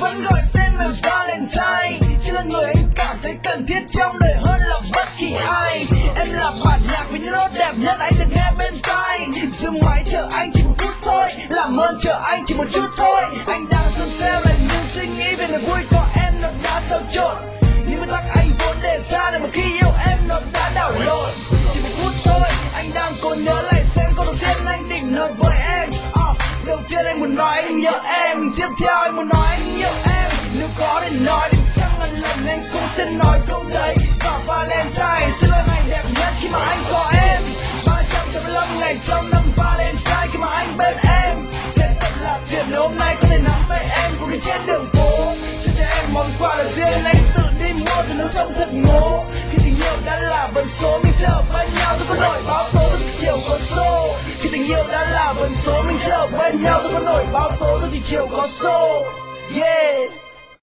vẫn gọi tên là Valentine, chỉ là người anh cảm thấy cần thiết trong đời hơn là bất kỳ ai. Em là bản nhạc với những nốt đẹp nhất anh được nghe bên tai. Dừng máy chờ anh chỉ một phút thôi, làm ơn chờ anh chỉ một chút thôi. Anh đang dần xeo lại những suy nghĩ về niềm vui của em nó đã xáo trộn. Những nguyên tắc anh vốn đề ra để mà khi yêu em nó đã đảo lộn. Chỉ một phút thôi, anh đang cố nhớ lại xem câu đầu tiên anh định nói với em. Đầu tiên anh muốn nói anh nhớ em, tiếp theo anh muốn nói anh yêu em. Nếu có để nói thì chắc là lần anh cũng sẽ nói câu đấy. Và Valentine sẽ là ngày đẹp nhất khi mà anh có em. 365 ngày trong năm Valentine khi mà anh bên em. Sẽ thật là tuyệt nếu hôm nay có thể nắm tay em cùng đi trên đường phố. Cho em món quà đầu tiên anh tự đi mua từ nó trông thật ngố. Khi tình yêu đã là vận số mình sẽ ở bên nhau tôi có nổi báo tố từ chiều có số. Khi tình yêu đã là vận số mình sẽ ở bên nhau tôi có nổi báo tố từ chiều có số. Yeah.